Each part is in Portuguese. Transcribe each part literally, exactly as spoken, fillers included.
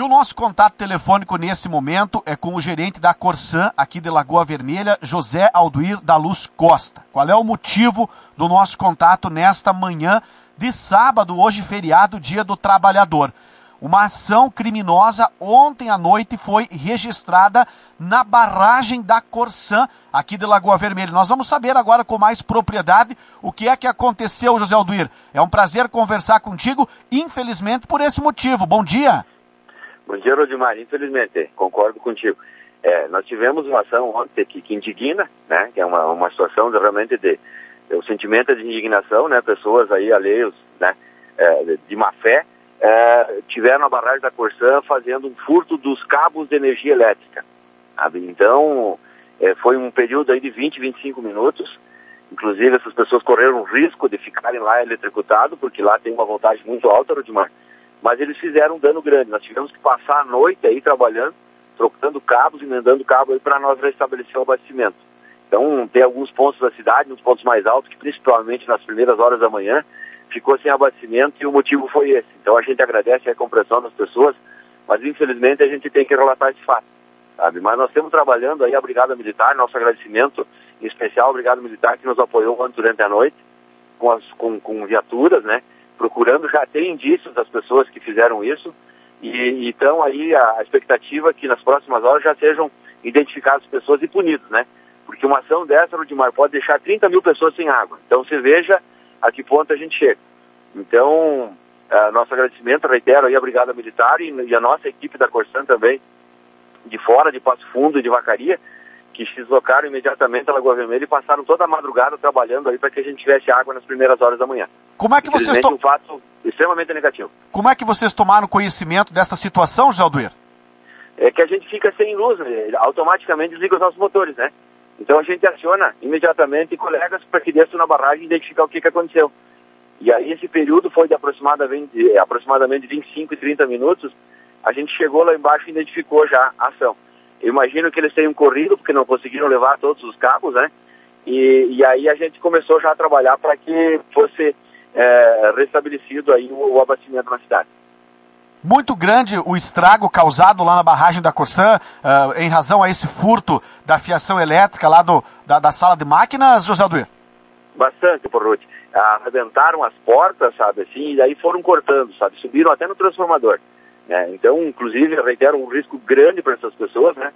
o nosso contato telefônico nesse momento é com o gerente da Corsan, aqui de Lagoa Vermelha, José Alduir da Luz Costa. Qual é o motivo do nosso contato nesta manhã de sábado, hoje feriado, Dia do Trabalhador? Uma ação criminosa ontem à noite foi registrada na barragem da Corsan, aqui de Lagoa Vermelha. Nós vamos saber agora com mais propriedade o que é que aconteceu, José Alduir. É um prazer conversar contigo, infelizmente por esse motivo. Bom dia. Bom dia, Rodimar. Infelizmente, concordo contigo. É, nós tivemos uma ação ontem que, que indigna, né? Que é uma, uma situação de, realmente de, de... O sentimento de indignação, né? Pessoas aí alheios, né? É, de, de má fé, é, tiveram na barragem da Corsan fazendo um furto dos cabos de energia elétrica. Sabe? Então, é, foi um período aí de vinte, vinte e cinco minutos. Inclusive, essas pessoas correram o risco de ficarem lá eletrocutados, porque lá tem uma voltagem muito alta, Rodimar. Mas eles fizeram um dano grande. Nós tivemos que passar a noite aí trabalhando, trocando cabos, emendando cabo aí para nós restabelecer o abastecimento. Então, tem alguns pontos da cidade, uns pontos mais altos, que principalmente nas primeiras horas da manhã, ficou sem abastecimento e o motivo foi esse. Então, a gente agradece a compreensão das pessoas, mas infelizmente a gente tem que relatar esse fato, sabe? Mas nós estamos trabalhando aí a Brigada Militar, nosso agradecimento em especial à Brigada Militar que nos apoiou durante a noite, com, as, com, com viaturas, né? Procurando, já tem indícios das pessoas que fizeram isso, e então aí a, a expectativa é que nas próximas horas já sejam identificadas pessoas e punidos, né? Porque uma ação dessa, Rodimar, pode deixar trinta mil pessoas sem água. Então você veja a que ponto a gente chega. Então, a, nosso agradecimento, reitero aí a Brigada Militar e, e a nossa equipe da Corsan também, de fora, de Passo Fundo e de Vacaria, que se deslocaram imediatamente a Lagoa Vermelha e passaram toda a madrugada trabalhando aí para que a gente tivesse água nas primeiras horas da manhã. Como é que vocês to... um fato extremamente negativo. Como é que vocês tomaram conhecimento dessa situação, José Alduir? É que a gente fica sem luz, né? Automaticamente desliga os nossos motores, né? Então a gente aciona imediatamente colegas para que desçam na barragem e identificar o que, que aconteceu. E aí esse período foi de aproximadamente, aproximadamente vinte e cinco e trinta minutos, a gente chegou lá embaixo e identificou já a ação. Eu imagino que eles tenham corrido, porque não conseguiram levar todos os cabos, né? E, e aí a gente começou já a trabalhar para que fosse é, restabelecido aí o, o abastecimento na cidade. Muito grande o estrago causado lá na barragem da Corsan, uh, em razão a esse furto da fiação elétrica lá do, da, da sala de máquinas, José Alduir? Bastante, Porruti. Arrebentaram as portas, sabe, assim, e daí foram cortando, sabe, subiram até no transformador. É, então, inclusive, reitero um risco grande para essas pessoas, né?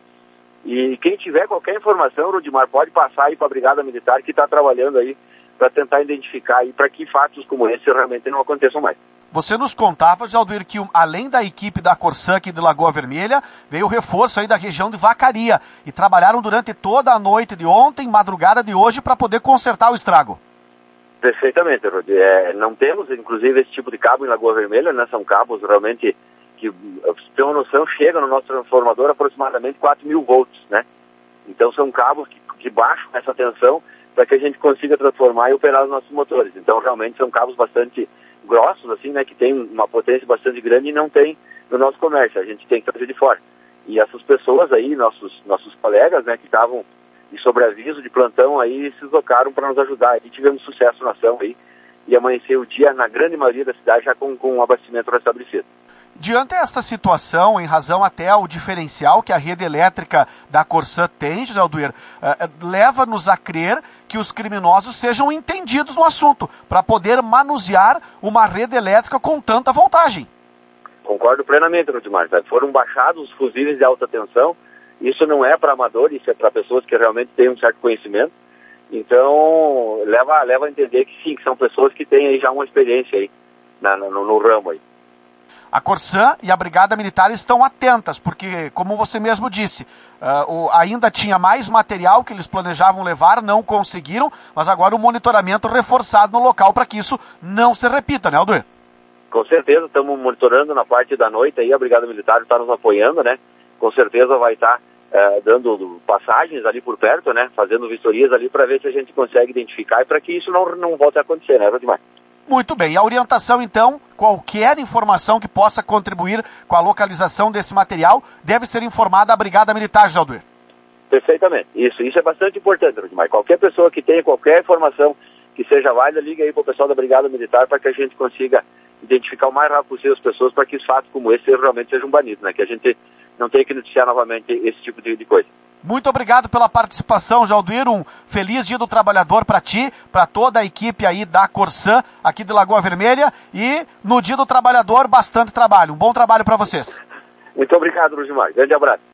E quem tiver qualquer informação, Rodimar, pode passar aí para a Brigada Militar que está trabalhando aí para tentar identificar aí para que fatos como esse realmente não aconteçam mais. Você nos contava, José Alduir, que além da equipe da Corsan aqui de Lagoa Vermelha, veio o reforço aí da região de Vacaria e trabalharam durante toda a noite de ontem, madrugada de hoje, para poder consertar o estrago. Perfeitamente, Rodi. É, não temos, inclusive, esse tipo de cabo em Lagoa Vermelha, né? São cabos realmente que, pra você ter uma noção, chegam no nosso transformador aproximadamente quatro mil volts, né? Então são cabos que, que baixam essa tensão para que a gente consiga transformar e operar os nossos motores. Então realmente são cabos bastante grossos, assim, né? Que tem uma potência bastante grande e não tem no nosso comércio, a gente tem que trazer de fora. E essas pessoas aí, nossos, nossos colegas, né? Que estavam de sobreaviso, de plantão aí, se deslocaram para nos ajudar. E tivemos sucesso na ação aí e amanheceu o dia, na grande maioria da cidade, já com, com um abastecimento restabelecido. Diante desta situação, em razão até ao diferencial que a rede elétrica da Corsan tem, José Alduir, uh, leva-nos a crer que os criminosos sejam entendidos no assunto, para poder manusear uma rede elétrica com tanta voltagem. Concordo plenamente, Rodimar. Foram baixados os fusíveis de alta tensão. Isso não é para amadores, isso é para pessoas que realmente têm um certo conhecimento. Então, leva, leva a entender que sim, que são pessoas que têm aí já uma experiência aí na, no, no ramo aí. A Corsan e a Brigada Militar estão atentas, porque, como você mesmo disse, uh, o, ainda tinha mais material que eles planejavam levar, não conseguiram, mas agora o monitoramento reforçado no local para que isso não se repita, né, Alduir? Com certeza, estamos monitorando na parte da noite aí, a Brigada Militar está nos apoiando, né? Com certeza vai estar uh, dando passagens ali por perto, né? Fazendo vistorias ali para ver se a gente consegue identificar e para que isso não, não volte a acontecer, né, Rodimar? Muito bem, e a orientação então, qualquer informação que possa contribuir com a localização desse material deve ser informada à Brigada Militar, José Alduir. Perfeitamente, isso, isso é bastante importante, Rodimar. Qualquer pessoa que tenha qualquer informação que seja válida, liga aí para o pessoal da Brigada Militar para que a gente consiga identificar o mais rápido possível as pessoas para que fatos como esse realmente sejam banidos, né? Que a gente não tenha que noticiar novamente esse tipo de, de coisa. Muito obrigado pela participação, Jalduir. Um feliz Dia do Trabalhador para ti, para toda a equipe aí da Corsã, aqui de Lagoa Vermelha. E no Dia do Trabalhador, bastante trabalho. Um bom trabalho para vocês. Muito obrigado, Lusimar. Grande abraço.